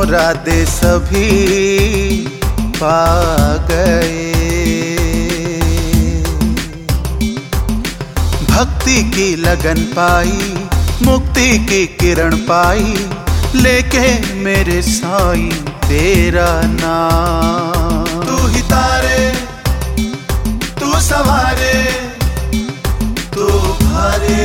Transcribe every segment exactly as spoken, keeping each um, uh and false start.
मुरादे सभी पा गए। भक्ति की लगन पाई, मुक्ति की किरण पाई, लेके मेरे साईं तेरा नाम। तू ही तारे, तू सवारे, तू भारे,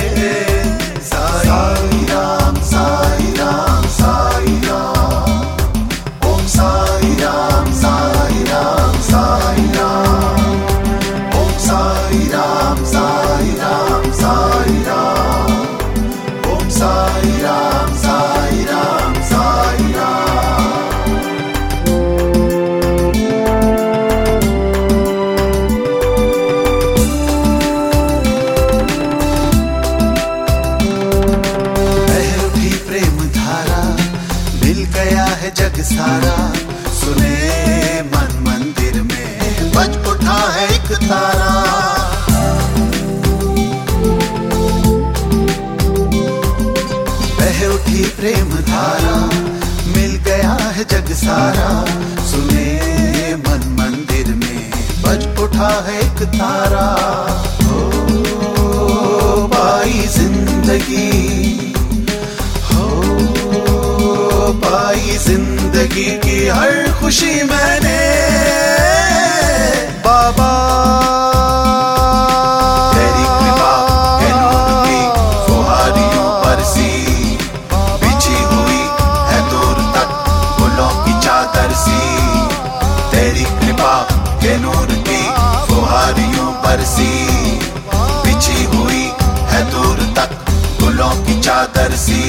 साईं राम साईं राम साईं राम, ओम साईं राम साईं राम साईं राम, ओम साईं राम साईं राम साईं राम, ओम साईं राम साईं राम साईं राम। बह उठी प्रेम धारा, मिल गया है जग सारा, सुने मन मंदिर में बज उठा है एक तारा। बह उठी प्रेम धारा, मिल गया है जग सारा, सुने मन मंदिर में बज उठा है एक तारा। हो पाई जिंदगी, हो पाई जिंदगी की हर खुशी मैंने बाबा तेरी कृपा के नूर की फुहारियों बरसी, बिछी हुई है दूर तक गुलों की चादर सी। तेरी कृपा के नूर की फुहारियों बरसी, बिछी हुई है दूर तक गुलों की चादर सी।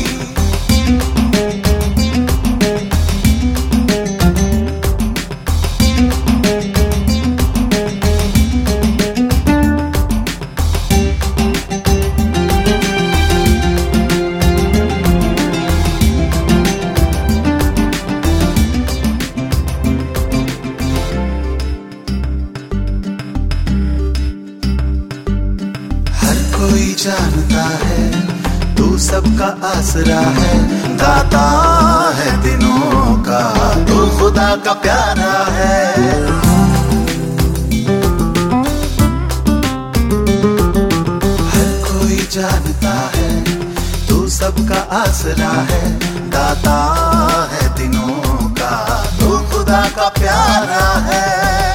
कोई जानता है तू सबका आसरा है, दाता है दिनों का तू खुदा का प्यारा है। हर कोई जानता है तू सबका आसरा है, दाता है दिनों का तू खुदा का प्यारा है।